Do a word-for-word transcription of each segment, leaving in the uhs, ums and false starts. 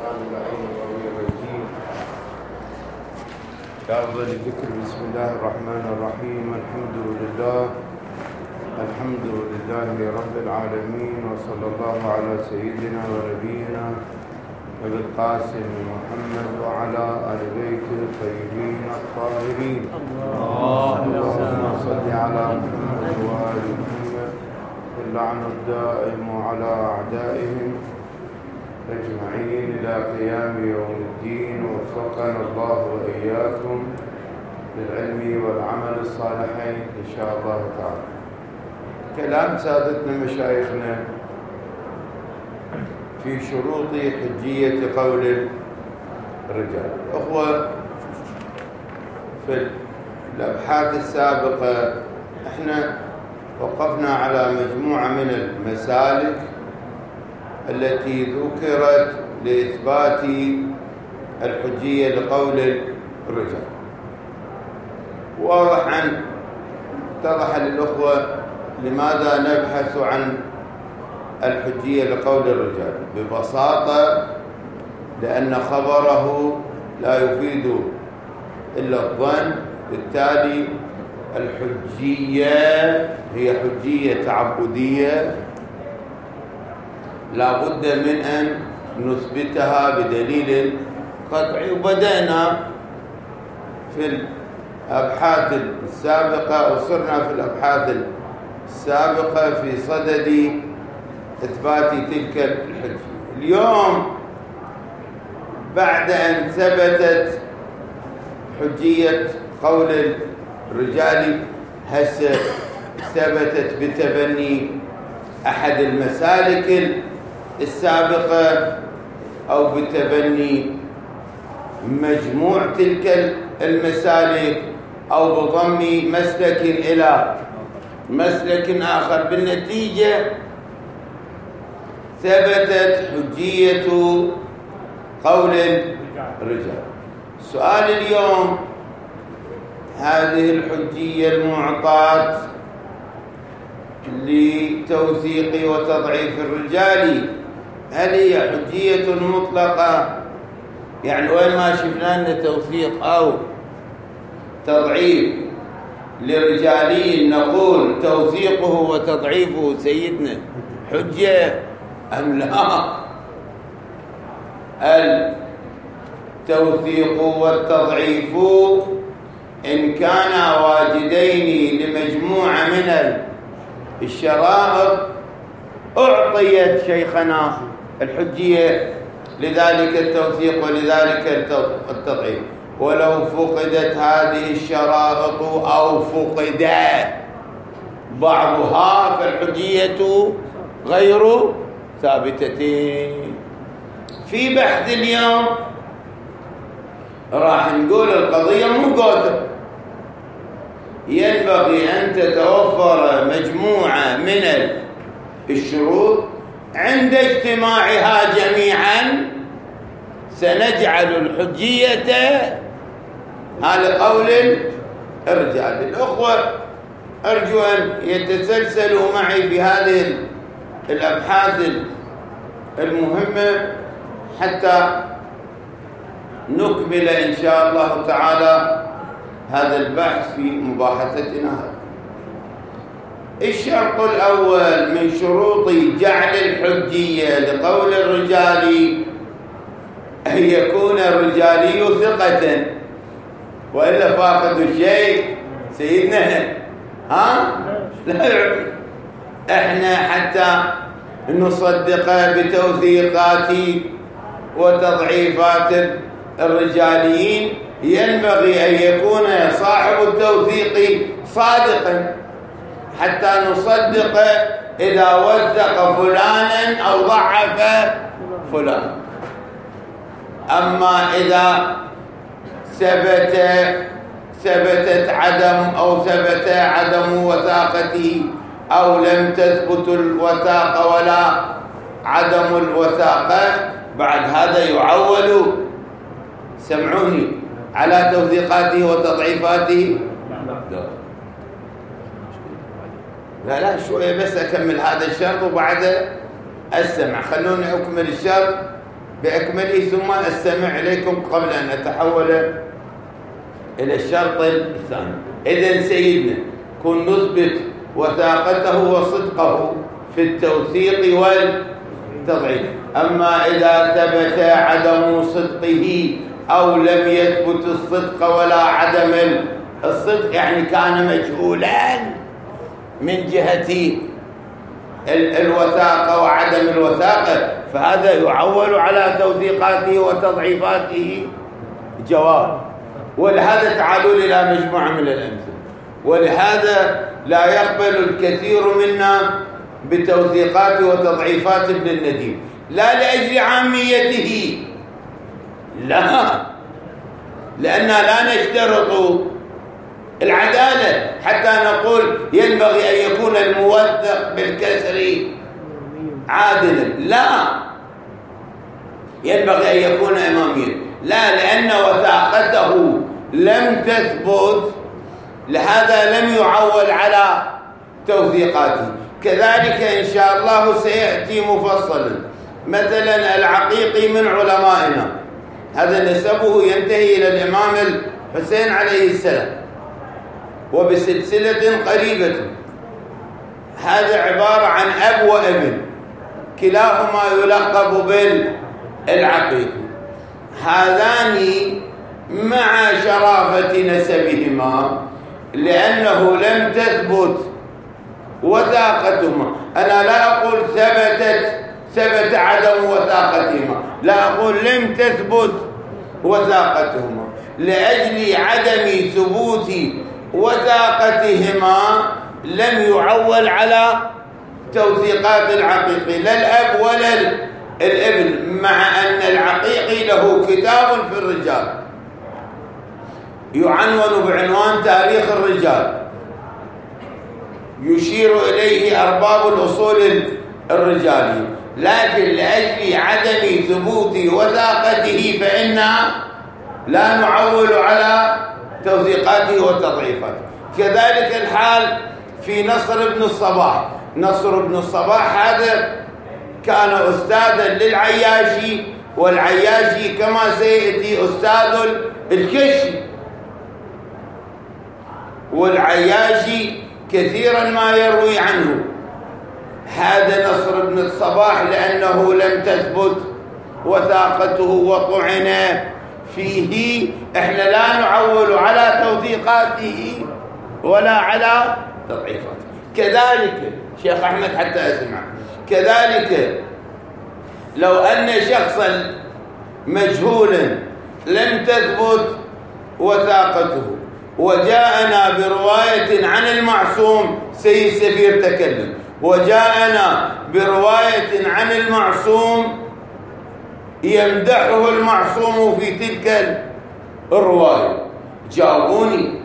الشيطان اللعين القوي الرجيم. يا أفضل الذكر بسم الله الرحمن الرحيم. الحمد لله الحمد لله رب العالمين، وصلى الله على سيدنا ونبينا أبي القاسم محمد وعلى آل بيته الطيبين الطاهرين. اللهم صل على محمد وآل محمد واللعن الدائم على أعدائهم أجمعين إلى قيام يوم الدين. وفقنا الله وإياكم للعلم والعمل الصالحين إن شاء الله تعالى. كلام سادتنا مشايخنا في شروط حجية قول الرجال. أخوة، في الأبحاث السابقة احنا وقفنا على مجموعة من المسالك التي ذكرت لإثبات الحجية لقول الرجال. واضح عن اتضح للأخوة لماذا نبحث عن الحجية لقول الرجال. ببساطة لأن خبره لا يفيد إلا الظن، بالتالي الحجية هي حجية تعبدية لا بد من أن نثبتها بدليل قطعي. وبدأنا في الأبحاث السابقة وصرنا في الأبحاث السابقة في صدد إثبات تلك الحجية. اليوم بعد أن ثبتت حجية قول الرجال، هسه ثبتت بتبني أحد المسالك السابقة أو بتبني مجموع تلك المسالك أو بضم مسلك إلى مسلك آخر. بالنتيجة ثبتت حجية قول الرجال. سؤال اليوم، هذه الحجية المعطاة لتوثيق وتضعيف الرجال هل هي حجية مطلقة؟ يعني وين ما شفنا أن توثيق أو تضعيف لرجالي نقول توثيقه وتضعيفه سيدنا حجة أم لا؟ التوثيق والتضعيف إن كانا واجدين لمجموعة من الشرائط أعطيت شيخنا الحجية لذلك التوثيق ولذلك التضعيف. ولو فقدت هذه الشرائط أو فقد بعضها فالحجية غير ثابتتين. في بحث اليوم راح نقول القضية مو قوتر، ينبغي أن تتوفر مجموعة من الشروط عند اجتماعها جميعا سنجعل الحجية هذا قول الرجال. الأخوة أرجو أن يتسلسلوا معي في هذه الأبحاث المهمة حتى نكمل إن شاء الله تعالى هذا البحث في مباحثتنا هذا. الشرط الأول من شروط جعل الحجية لقول الرجال أن يكون الرجالي ثقة، وإلا فاقد الشيء سيدنا ها لا يعطي. احنا حتى نصدق بتوثيقات وتضعيفات الرجاليين ينبغي أن يكون صاحب التوثيق صادقا حتى نصدق إذا وثق فلانا أو ضعف فلان. أما إذا ثبت ثبتت عدم أو ثبت عدم وثاقته أو لم تثبت الوثاقة ولا عدم الوثاقة، بعد هذا يعول سمعوني على توثيقاته وتضعيفاته. لا لا شوية بس أكمل هذا الشرط وبعد السمع. خلوني أكمل الشرط بأكمله ثم أستمع إليكم قبل أن أتحول إلى الشرط الثاني. إذن سيدنا كن نثبت وثاقته وصدقه في التوثيق والتضعيف. أما إذا ثبت عدم صدقه أو لم يثبت الصدق ولا عدم الصدق، يعني كان مجهولا من جهة الوثاقة وعدم الوثاقة، فهذا يعول على توثيقاته وتضعيفاته جواب. ولهذا تعالوا إلى مجموعة من الأمثلة. ولهذا لا يقبل الكثير منا بتوثيقات وتضعيفات ابن النديم، لا لأجل عاميته، لا، لأننا لا نشترط العدالة حتى نقول ينبغي أن يكون الموثق بالكسر عادلا، لا، ينبغي أن يكون إماميا، لا، لأن وثاقته لم تثبت، لهذا لم يعول على توثيقاته. كذلك إن شاء الله سيأتي مفصلا مثلا العقيقي من علمائنا، هذا نسبه ينتهي إلى الإمام الحسين عليه السلام وبسلسلة قريبة. هذا عبارة عن أب وابن كلاهما يلقب بالعقيقي. هذان مع شرافة نسبهما لأنه لم تثبت وثاقتهما، أنا لا أقول ثبتت ثبت عدم وثاقتهما، لا أقول لم تثبت وثاقتهما، لأجل عدم ثبوت وثاقتهما لم يعول على توثيقات العقيقي، لا الأب ولا الابن، مع أن العقيقي له كتاب في الرجال يعنون بعنوان تاريخ الرجال، يشير إليه أرباب الأصول الرجالية، لكن لأجل عدم ثبوت وثاقته فإننا لا نعول على توثيقاته وتضعيفاته. كذلك الحال في نصر بن الصباح. نصر بن الصباح هذا كان أستاذا للعياشي، والعياشي كما سيأتي أستاذ الكشي، والعياشي كثيرا ما يروي عنه. هذا نصر بن الصباح لأنه لم تثبت وثاقته وطعن فيه، احنا لا نعول على توثيقاته ولا على تضعيفاته. كذلك شيخ أحمد حتى أسمع، كذلك لو أن شخصا مجهولا لم تثبت وثاقته وجاءنا برواية عن المعصوم، سيد سفير تكلم، وجاءنا برواية عن المعصوم يمدحه المعصوم في تلك الرواية، جاوبوني،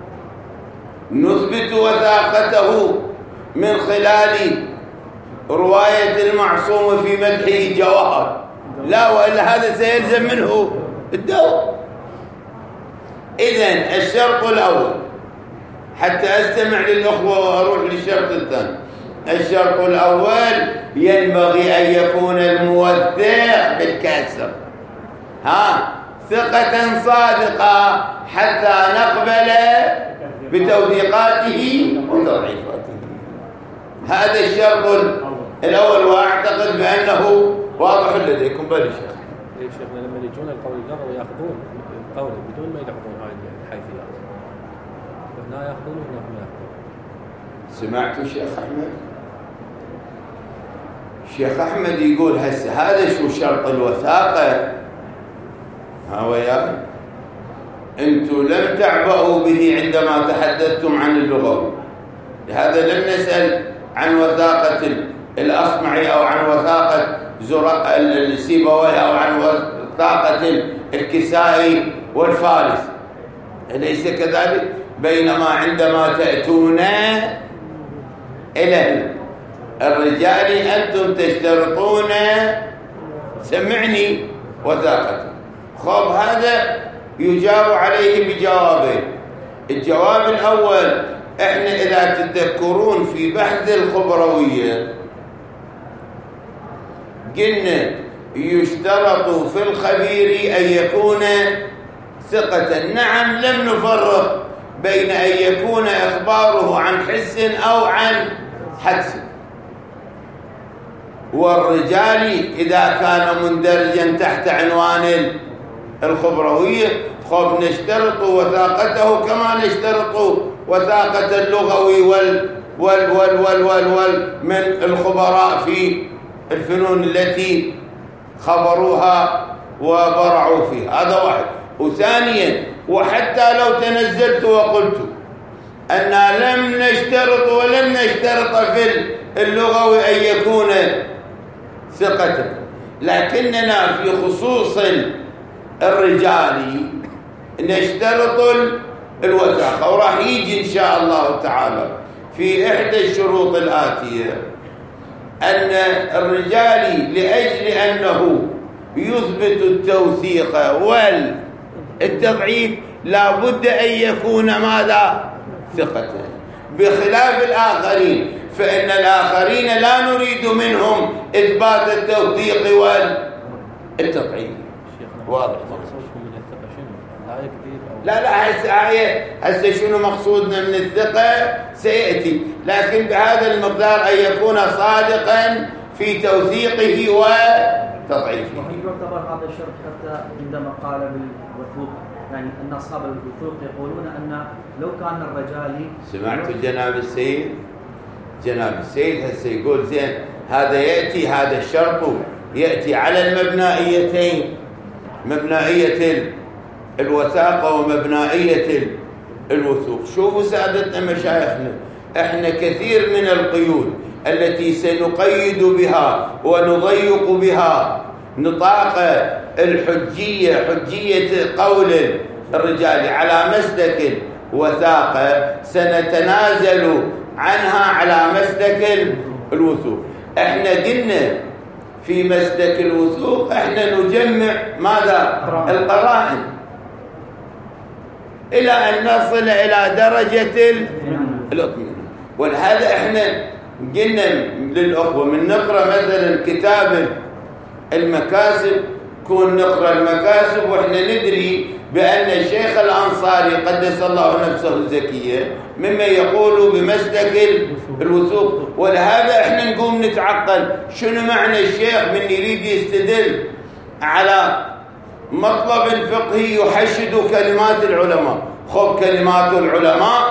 نثبت وثاقته من خلال رواية المعصوم في مدحه جواهر، لا، وإلا هذا سيلزم منه الدور. إذن الشرط الأول، حتى أستمع للأخوة وأروح للشرط الثاني، الشرط الأول ينبغي أن يكون الموثق بالكسر، ها، ثقة صادقة حتى نقبل بتوثيقاته وتضعيفاته. هذا الشرط الأول، وأعتقد بأنه واضح لديكم. بل شيخ ليش شيخنا لما يجون القول الجر ويأخذون القول بدون ما يلحظون هاي الحيثيات، فهنا يأخذون وهنا ما يأخذون. سمعتوا شيخ أحمد؟ شيخ أحمد يقول هسه هذا شو شرط الوثاقة؟ ها وياي، أنتم لم تعبأوا به عندما تحدثتم عن اللغوي، لهذا لم نسأل عن وثاقة الأصمعي أو عن وثاقة السيبويه أو عن وثاقة الكسائي والفارس، أليس كذلك؟ بينما عندما تأتون إلى الرجال أنتم تشترطون سمعني وثاقته. خب هذا يجاب عليه بجوابين. الجواب الأول، احنا إذا تذكرون في بحث الخبروية قلنا يشترط في الخبير أن يكون ثقة. نعم، لم نفرق بين أن يكون إخباره عن حس أو عن حدس. والرجال إذا كان مندرجا تحت عنوان الخبروية خب نشترط وثاقته كما نشترط وثاقة اللغوي وال وال وال وال وال, وال من الخبراء في الفنون التي خبروها وبرعوا فيها. هذا واحد. وثانيا، وحتى لو تنزلت وقلت أن لم نشترط ولم نشترط في اللغوي أن يكون ثقة، لكننا في خصوص الرجال نشترط الوثاقة. وراح يجي إن شاء الله تعالى في إحدى الشروط الآتية أن الرجال لأجل أنه يثبت التوثيق والتضعيف لا بد أن يكون ماذا؟ ثقة، بخلاف الآخرين، فإن الآخرين لا نريد منهم إثبات التوثيق والتضعيف. واضح؟ لا لا هسه هي هسه شنو مقصودنا من الثقة سيأتي، لكن بهذا المقدار أن يكون صادقا في توثيقه وتضعيفه. يعتبر هذا الشرط حتى عندما قال بالوثوق، يعني أن أصحاب الوثوق يقولون أن لو كان الرجال. سمعت جناب السيد؟ جناب السيد هسه يقول زين هذا يأتي، هذا الشرط يأتي على المبنائيتين، مبنائية الوثاقة ومبنائية الوثوق. شوفوا سادتنا مشايخنا، احنا كثير من القيود التي سنقيد بها ونضيق بها نطاق الحجية، حجية قول الرجال على مسلك الوثاقة، سنتنازل عنها على مسلك الوثوق. احنا قلنا في مسلك الوثوق احنا نجمع ماذا؟ القرائن إلى أن نصل إلى درجة الأطمئنان. ولهذا إحنا قلنا للأخوة من نقرأ مثلا كتاب المكاسب، كون نقرأ المكاسب وإحنا ندري بأن الشيخ الأنصاري قدس الله نفسه الزكية مما يقول بمسلك الوثوق. ولهذا إحنا نقوم نتعقل شنو معنى الشيخ من يريد يستدل على مطلب فقهي يحشد كلمات العلماء. خب كلمات العلماء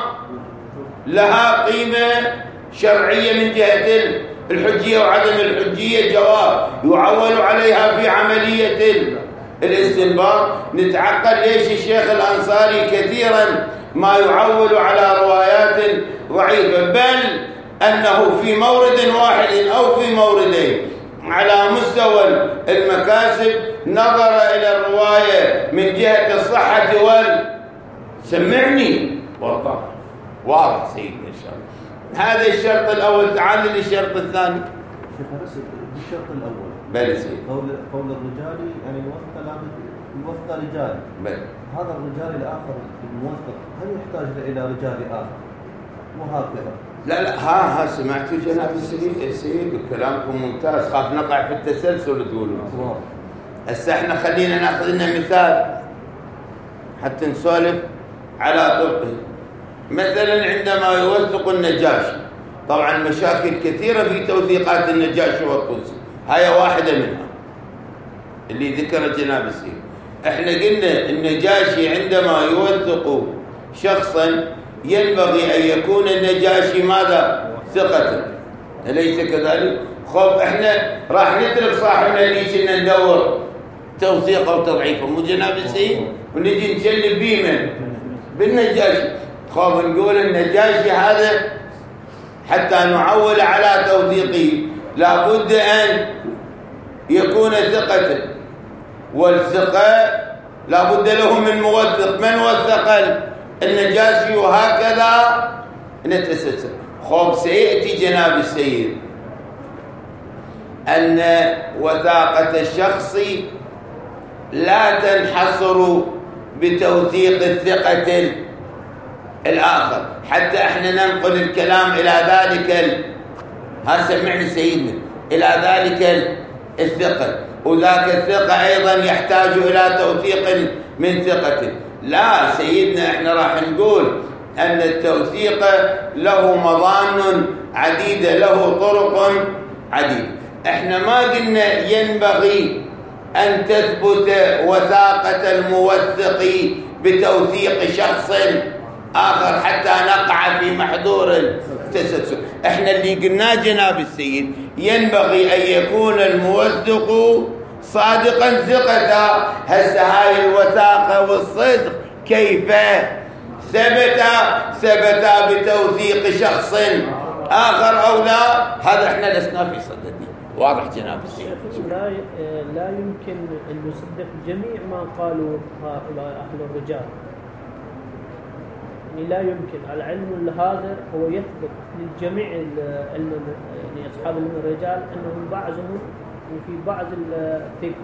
لها قيمة شرعية من جهة الحجية وعدم الحجية، جواب يعول عليها في عملية الاستنباط. نتعقل ليش الشيخ الأنصاري كثيرا ما يعول على روايات ضعيفة، بل أنه في مورد واحد أو في موردين على مستوى المكاسب نظر إلى الرواية من جهة الصحة وال سمعني والله واضح سيدنا إن شاء الله. هذا الشرط الأول. تعال للشرط الثاني. شيخ بس الشرط الأول بل سيد قول قول الرجال يعني الوثق لابد الوثق رجال، بل هذا الرجال الآخر الموثق هل يحتاج إلى رجال آخر وهكذا؟ لا لا ها ها سمعتوا جناب السيد السيد كلامكم ممتاز، خاف نقع في التسلسل تقولوا. هسه احنا خلينا ناخذ لنا مثال حتى نسولف على طبقه. مثلا عندما يوثق النجاشي، طبعا مشاكل كثيرة في توثيقات النجاشي والطوسي، هاي واحدة منها اللي ذكر جناب السيد. احنا قلنا النجاشي عندما يوثق شخصا ينبغي أن يكون النجاشي ماذا؟ ثقة، أليس كذلك؟ خب احنا راح نترك صاحبنا ليش إن ندور توثيق أو تضعيفه مو جناب السيد ونجي نشلب بيه بالنجاشي. خب نقول النجاشي هذا حتى نعول على توثيقه لابد أن يكون ثقة، والثقة لابد له من موثق. من وثق النجاشي؟ وهكذا نتسلسل. خب سيأتي جناب السيد أن وثاقة الشخص لا تنحصر بتوثيق الثقة الآخر، حتى احنا ننقل الكلام إلى ذلك ال... ها سمعني سيدنا إلى ذلك الثقة. وذاك الثقة أيضا يحتاج إلى توثيق من ثقته. لا سيدنا، احنا راح نقول أن التوثيق له مظان عديدة، له طرق عديدة. احنا ما قلنا ينبغي أن تثبت وثاقة الموثق بتوثيق شخص آخر حتى نقع في محظور التسلسل. احنا اللي قلناه جناب السيد ينبغي أن يكون الموثق صادقا ثقة. هسه هاي الوثاقة والصدق كيف ثبت؟ ثبت بتوثيق شخص آخر أو لا؟ هذا احنا لسنا في صددنا. واضح جناب السيد؟ لا لا يمكن أن نصدق جميع ما قالوا هؤلاء أهل الرجال. يعني لا يمكن. العلم الهادر هو يثبت للجميع علم يعني أصحاب علم الرجال أنهم بعضهم وفي بعض الثقة.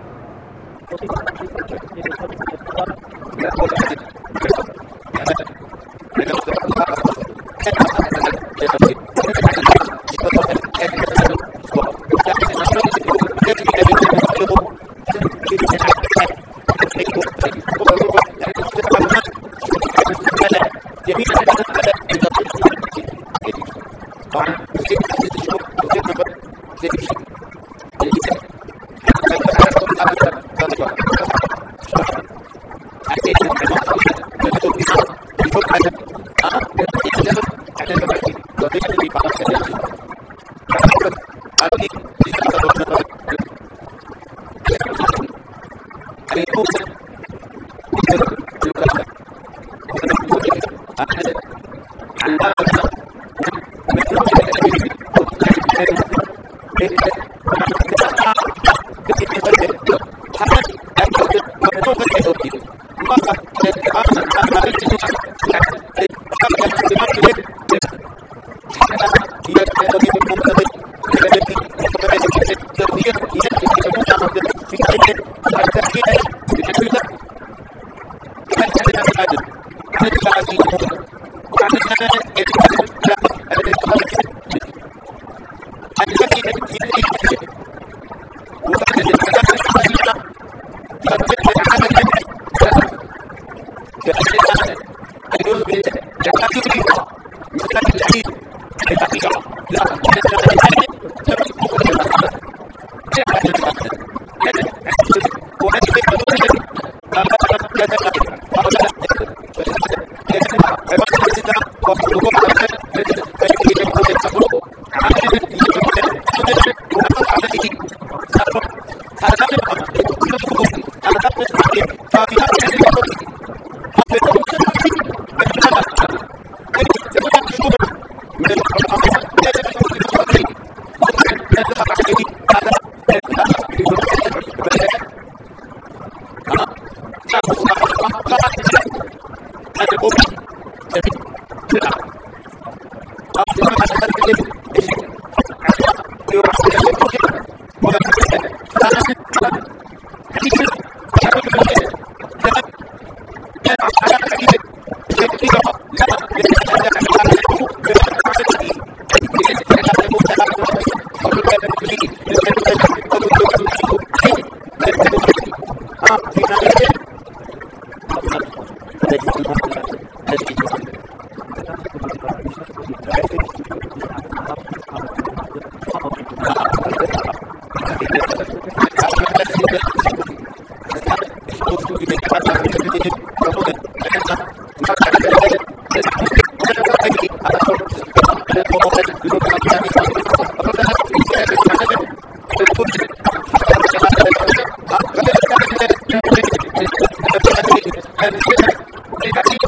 Thank you.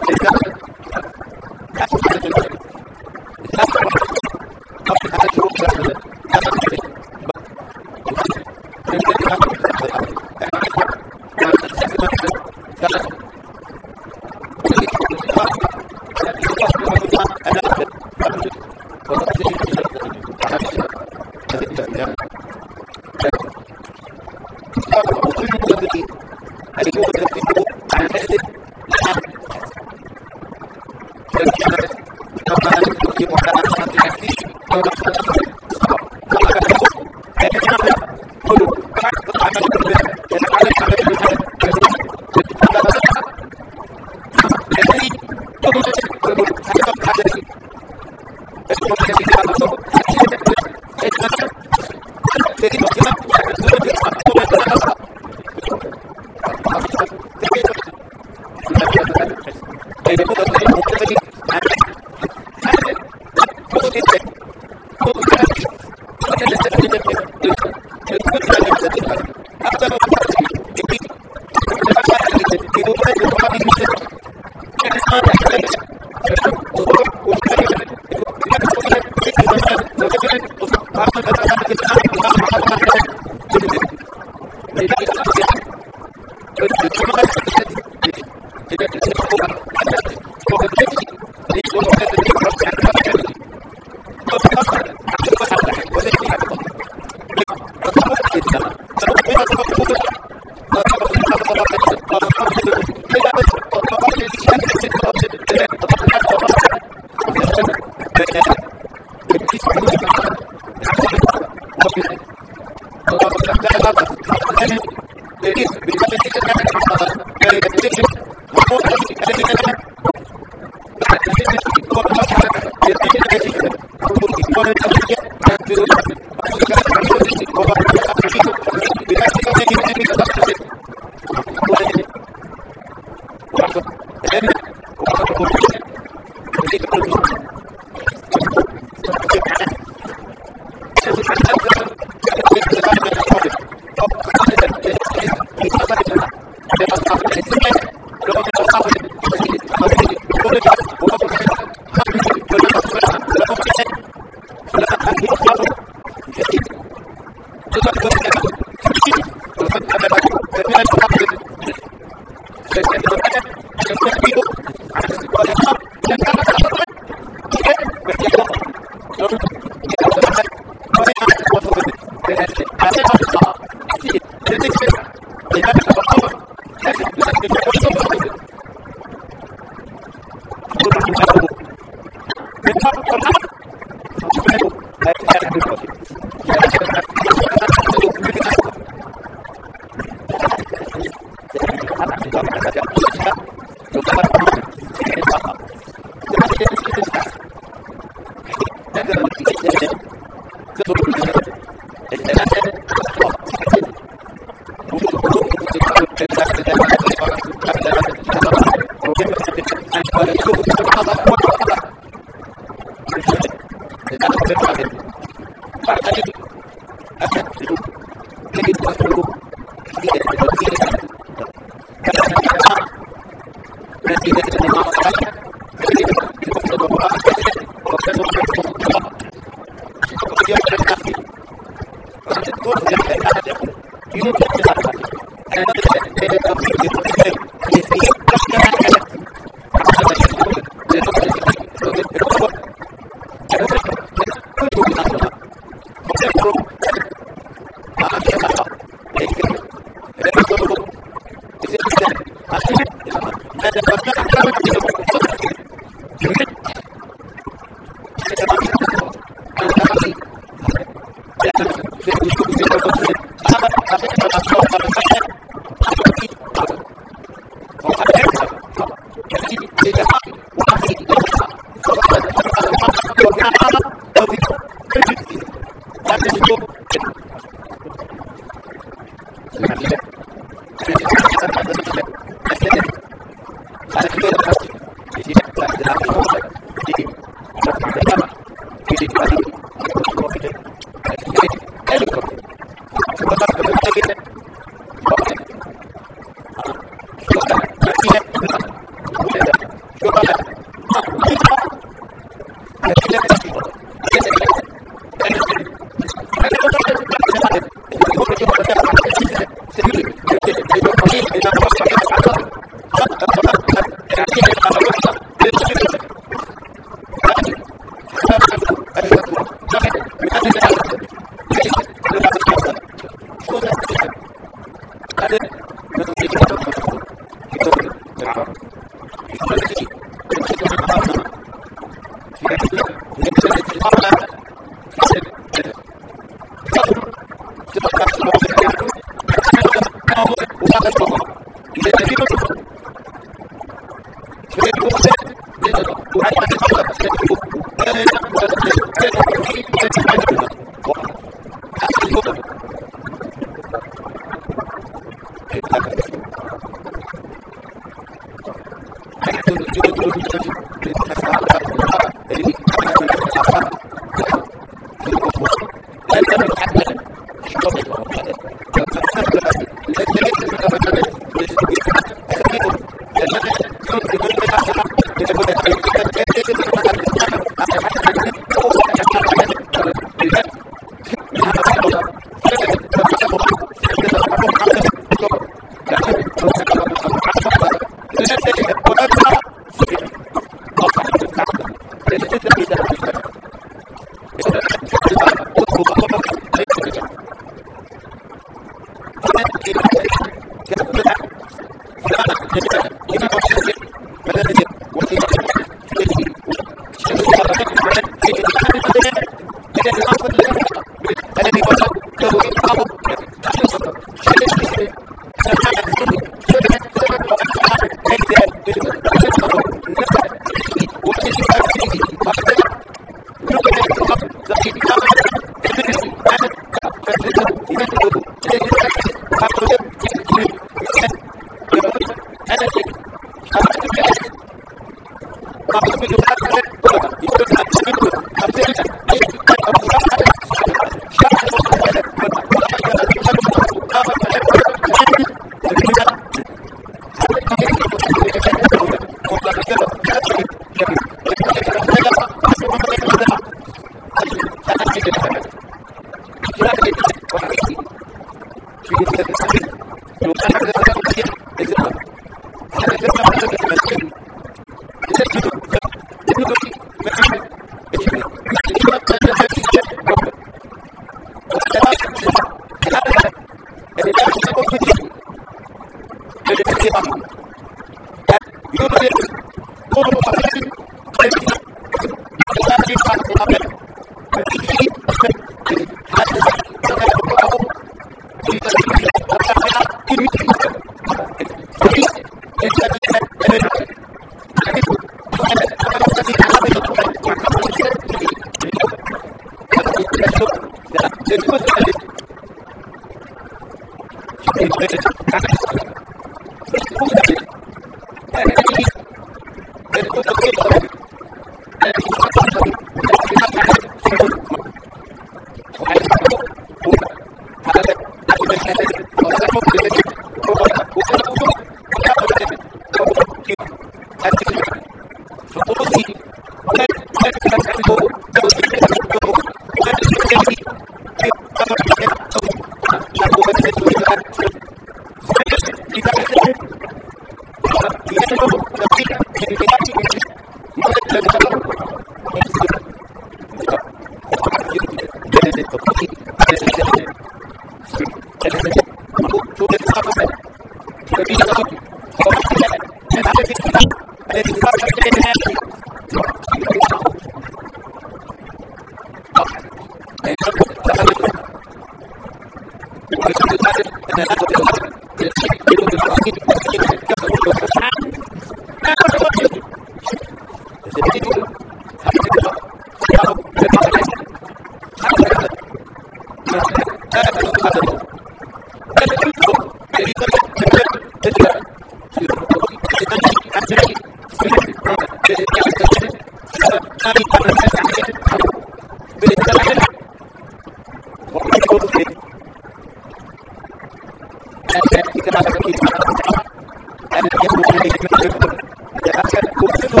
كما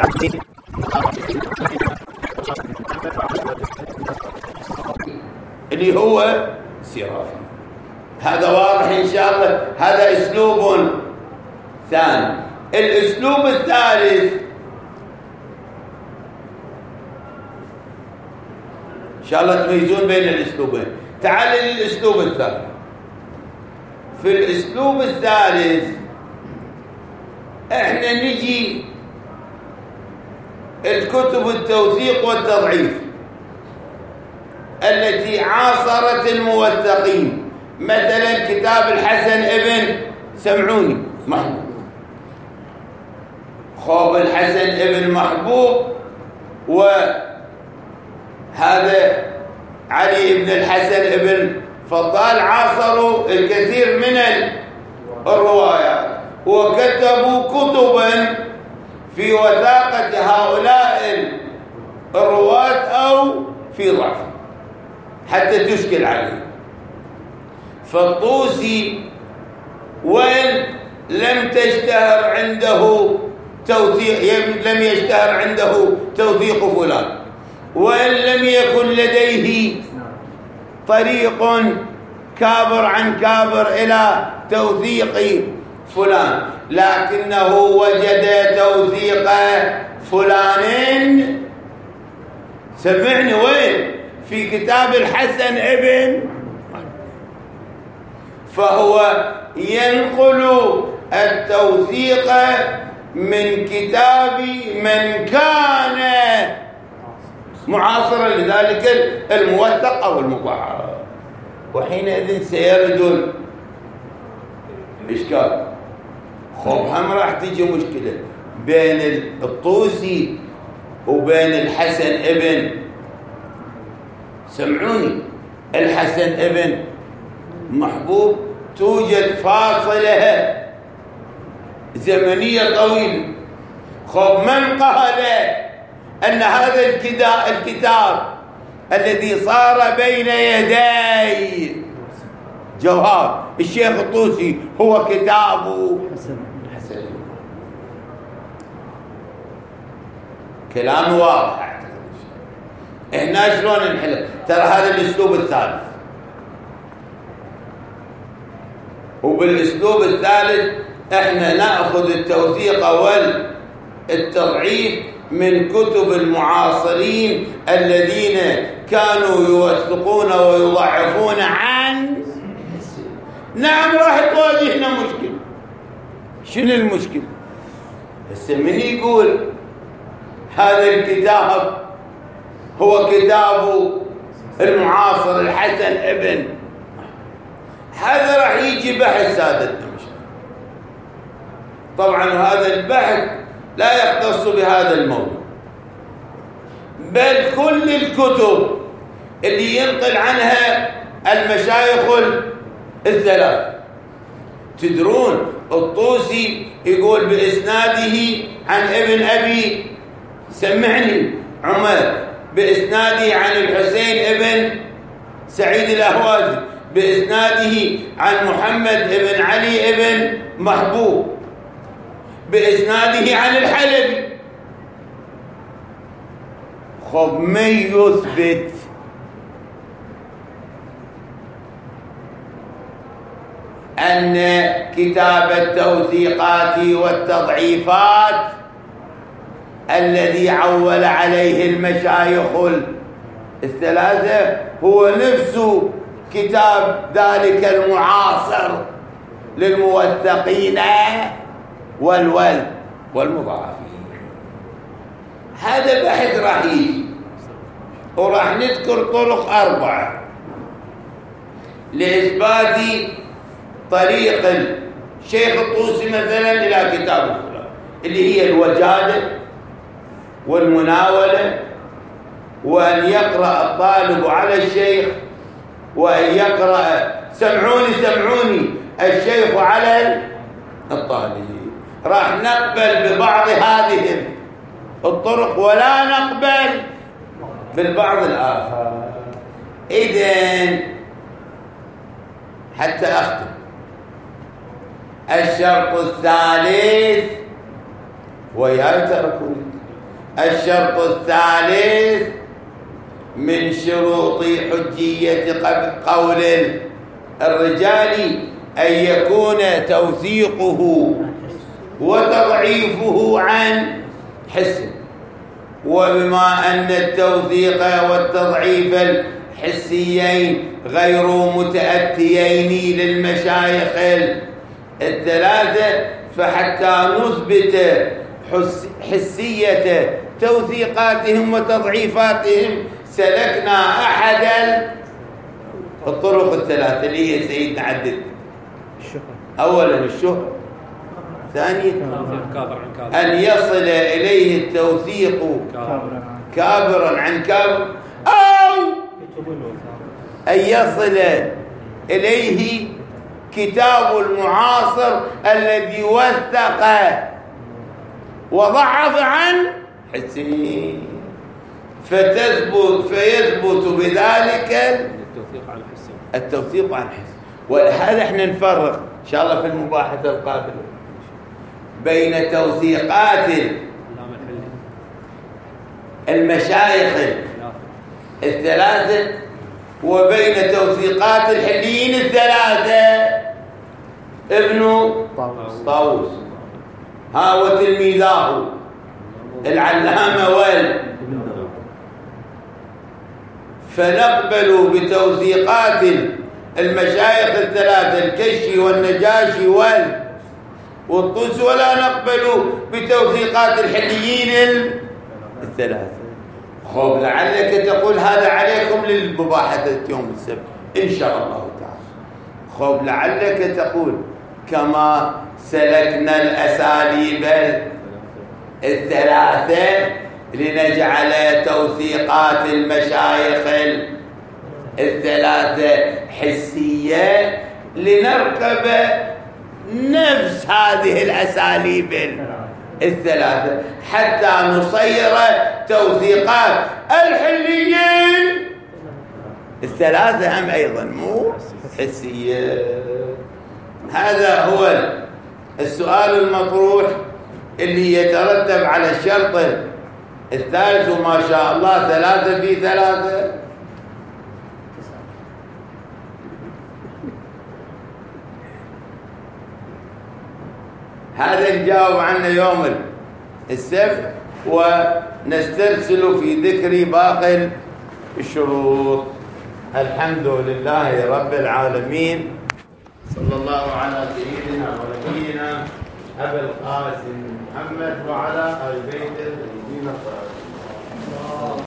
اللي هو صرافي. هذا واضح إن شاء الله. هذا أسلوب ثاني. الأسلوب الثالث إن شاء الله تميزون بين الأسلوبين. تعال للأسلوب الثالث. في الأسلوب الثالث احنا نجي الكتب التوثيق والتضعيف التي عاصرت الموثقين، مثلا كتاب الحسن ابن سمعوني محبوب، خوب الحسن ابن محبوب، وهذا علي بن الحسن ابن فضال عاصروا الكثير من الروايات وكتبوا كتبا في وثاقة هؤلاء الرواة أو في ضعف حتى تشكل عليه. فالطوسي وين لم تشتهر عنده توثيق، لم يشتهر عنده توثيق فلان، وإن لم يكن لديه طريق كابر عن كابر إلى توثيق فلان، لكنه وجد توثيق فلان. سمعني وين؟ في كتاب الحسن ابن، فهو ينقل التوثيق من كتاب من كان معاصرا لذلك الموثق أو المضاعف، وحينئذ سيرد الإشكال. خب هم راح تيجي مشكلة بين الطوسي وبين الحسن ابن سمعوني. الحسن ابن محبوب توجد فاصلة زمنية طويلة. خب من قال أن هذا الكتاب الذي صار بين يدي جوهر الشيخ الطوسي هو كتاب حسن؟ كلام واضح. هنا شلون نحل؟ ترى هذا الاسلوب الثالث، وبالاسلوب الثالث احنا ناخذ التوثيق والتضعيف من كتب المعاصرين الذين كانوا يوثقون ويضعفون عن. نعم راح تواجهنا مشكلة. شنو المشكلة؟ هسه من يقول هذا الكتاب هو كتاب المعاصر الحسن ابن، هذا راح يجي بحث سادتنا. مش طبعا هذا البحث لا يختص بهذا الموضوع، بل كل الكتب اللي ينقل عنها المشايخ الثلاث. تدرون الطوسي يقول بإسناده عن ابن أبي سمعني عمر، بإسناده عن الحسين ابن سعيد الأهوازي، بإسناده عن محمد ابن علي ابن محبوب، بإسناده عن الحلبي. خب من يثبت أن كتاب التوثيقات والتضعيفات الذي عول عليه المشايخ الثلاثة هو نفس كتاب ذلك المعاصر للموثقين والول والمضاعفين؟ هذا بحث راح يجي، وراح نذكر طرق أربعة لإثبات طريق الشيخ الطوسي مثلا إلى كتاب فلان، اللي هي الوجادة والمناولة، وأن يقرأ الطالب على الشيخ، وأن يقرأ سمعوني سمعوني الشيخ على الطالب. راح نقبل ببعض هذه الطرق ولا نقبل بالبعض الآخر. إذن حتى أختم، الشرط الثالث وياي تركوني الشرط الثالث من شروط حجية قول الرجال أن يكون توثيقه وتضعيفه عن حس، وبما أن التوثيق والتضعيف الحسيين غير متأتيين للمشايخ الثلاثة، فحتى نثبت حسية توثيقاتهم وتضعيفاتهم سلكنا أحد الطرق الثلاثة اللي هي سيدنا عدد. أولا الشهر، ثانيا أن يصل إليه التوثيق كابرا عن كابر، أو أن يصل إليه كتاب المعاصر الذي وثق وضعف عن حسي، فتثبت فيثبت بذلك التوثيق عن حسي التوثيق عن حسي. ولهذا احنا نفرق ان شاء الله في المباحث القادمه بين توثيقات المشايخ الثلاثه وبين توثيقات الحليين الثلاثه، ابن طاووس ها وتلميذاه العلامه وال فنقبل بتوثيقات المشايخ الثلاثة الكشي والنجاشي وال والطوس، ولا نقبل بتوثيقات الحليين الثلاثة. خب لعلك تقول هذا عليكم للمباحثة يوم السبت إن شاء الله تعالى. خب لعلك تقول كما سلكنا الأساليب الثلاثة لنجعل توثيقات المشايخ الثلاثة حسية، لنركب نفس هذه الأساليب الثلاثة حتى نصير توثيقات الحليين الثلاثة هم أيضا مو حسية. هذا هو السؤال المطروح اللي يترتب على الشرط الثالث، وما شاء الله ثلاثة في ثلاثة. هذا نجاوب عنه يوم السبت، ونسترسل في ذكر باقي الشروط. الحمد لله رب العالمين، صلى الله على سيدنا ونبينا أبي القاسم محمد وعلى آل بيته الطيبين الطاهرين.